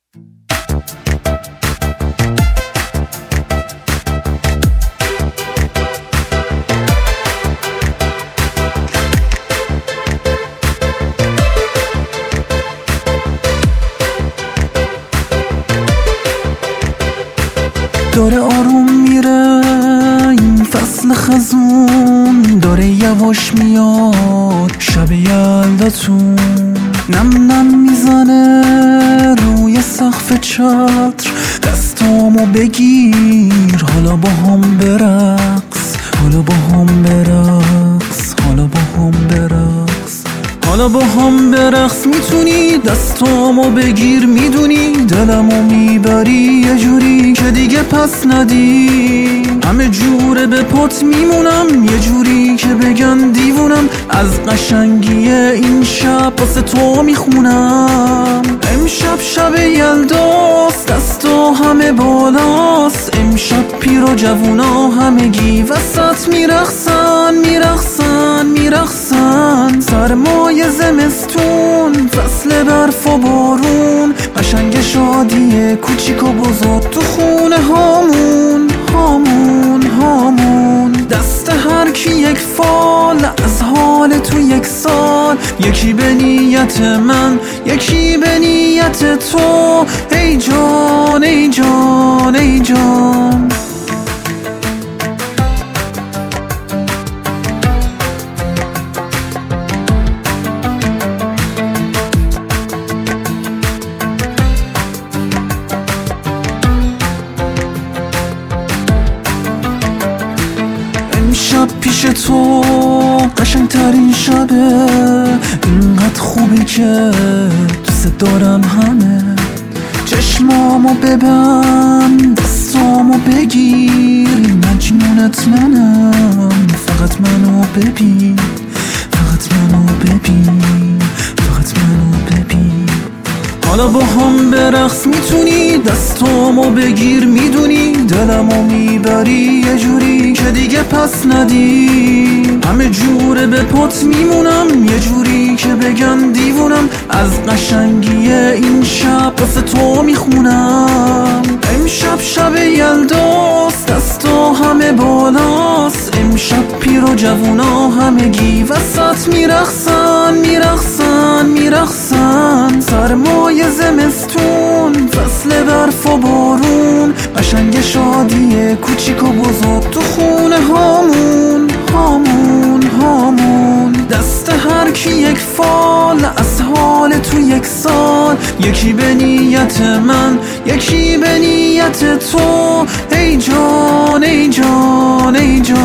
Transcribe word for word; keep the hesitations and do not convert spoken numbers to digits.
داره آروم میره این فصل خزون، داره یواش میاد شب یلداتون، نم نم میزنه روی سقف چتر، دستامو بگیر حالا با هم برقص، حالا با هم برقص، حالا با هم برقص، حالا با هم برقص. میتونی دستامو بگیر، میدونی دلمو میبری یه جوری که دیگه پس ندی، همه جوره به پات میمونم یه جوری که بگن دیوونم، از قشنگی این شب واسه تو میخونم. امشب شب یلداست، دستا همه بالاست، امشب پیر و جوونا همگی وسط میرقصن میرقصن میرقصن. سرمای زمستون، فصل برف و بارون، قشنگ شادی کوچیک و بزرگ تو خونه هامون هامون هامون. دست هر کی یک فال از حال تو یک سال، یکی به نیت من یکی به نیت تو، ای جان ای جان ای جان. امشب پیش تو قشنگترین شبه، اینقدر خوبی که دوست دارم همه. چشمامو ببند، دستامو بگیر، مجنونت منم، فقط منو ببین، فقط منو ببین، فقط منو ببین. حالا با هم برقص، میتونی دستامو بگیر، میدونی دلمو میبری یه جوری که دیگه پس ندی، همه جوره به پات میمونم یه جوری که بگن دیوونم، از قشنگی این شب واسه تو میخونم. امشب شب یلداست، دستا همه بالاست، امشب پیر و جوونا همگی وسط میرقصن میرقصن میرقصن. سرمای زمستون، فصل برف و بارون، قشنگ شادی کوچیک و بزرگ تو خونه هامون هامون هامون. دست هر کی یک فال از حال تو یک سال، یکی به نیت من یکی به نیت تو، ای جان ای جان ای جان.